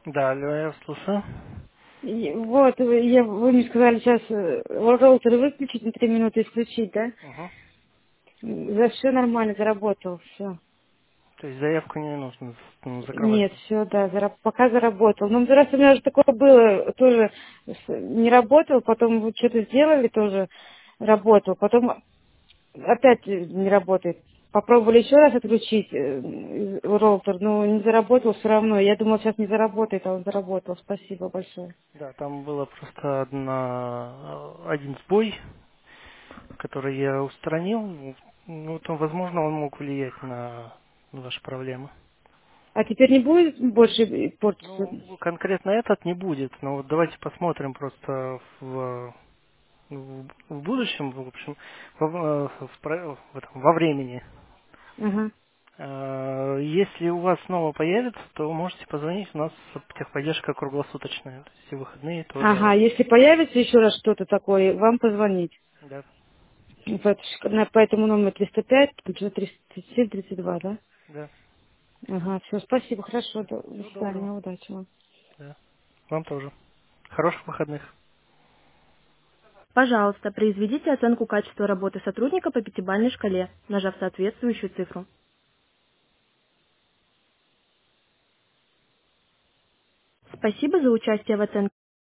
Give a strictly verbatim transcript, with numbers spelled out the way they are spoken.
Да, алло, я вас слушаю. И вот, вы, я, вы мне сказали сейчас э, роутер выключить на три минуты и включить, да? Угу. За все нормально, заработал, все. То есть заявку не нужно ну, закрывать. Нет, все, да, зара- пока заработал. Ну, раз у меня уже такое было, тоже с- не работал, потом вот что-то сделали, тоже работал, потом опять э, не работает. Попробовали еще раз отключить э, роутер, но не заработал все равно. Я думала, сейчас не заработает, а он заработал. Спасибо большое. Да, там было просто одна, один сбой, который я устранил. Ну, там, возможно, он мог влиять на ваши проблемы. А теперь не будет больше портиться? Ну, конкретно этот не будет, но вот давайте посмотрим просто в, в, в будущем, в общем, во, в про- в этом, во времени. Ага. Э, Если у вас снова появится, то можете позвонить. У нас техподдержка круглосуточная. То есть и выходные Ага, тоже. если появится еще раз что-то такое, вам позвонить. Да, По, этой шк- на- по этому номеру триста пять, тридцать семь, тридцать два, да? да. Ага, все, спасибо, хорошо, до, до Всего доброго. свидания, удачи вам. Да. Вам тоже. Хороших выходных. Пожалуйста, произведите оценку качества работы сотрудника по пятибалльной шкале, нажав соответствующую цифру. Спасибо за участие в оценке.